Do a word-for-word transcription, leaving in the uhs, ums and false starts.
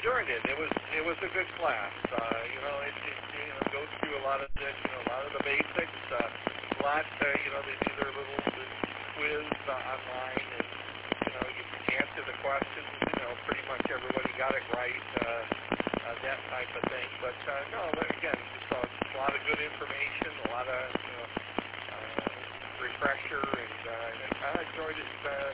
enjoyed it. It was it was a good class. Uh, you know, it, it you know goes through a lot of the you know a lot of the basics. Uh, a lot uh, you know they do their little quiz uh, online, and you know you answer the questions. You know, pretty much everybody got it right. Uh, uh, that type of thing. But uh, no, but again, just a, a lot of good information, a lot of you know uh, refresher, and uh, I enjoyed it. Uh,